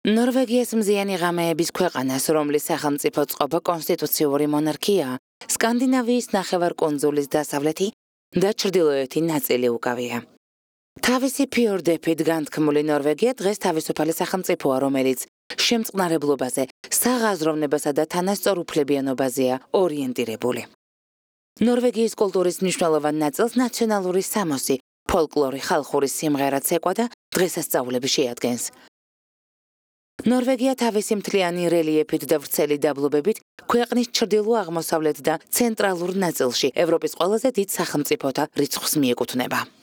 ნორვეგიას მზიანი ღამეების ქვეყანას, რომლის სახელმწიფო წყობა კონსტიტუციური მონარქიაა, სკანდინავიის ნახევარკუნძულის დასავლეთი და ჩრდილოეთი ნაწილი უკავია. თავისი ფიორდებით განთქმული ნორვეგია დღეს თავისუფალი სახელმწიფოა, რომელიც შემწყნარებლობაზე, საღაზროვნებასა და თანასწორუფლებიანობაზეა ორიენტირებული. ნორვეგიის კულტურის მნიშვნელოვან ნაწილს ნაციონალური სამოსი, ფოლკლორი, ხალხური სიმღერა, ცეკვა და დღესასწაულები შეადგენს. ნორვეგია თავისი მთლიანი რელიეფით და ვრცელი დაბლობებით ქვეყნის ჩრდილო-აღმოსავლეთ და ცენტრალურ ნაწილში ევროპის ყველაზე დიდ სახელმწიფოთა რიცხვს მიეკუთვნება.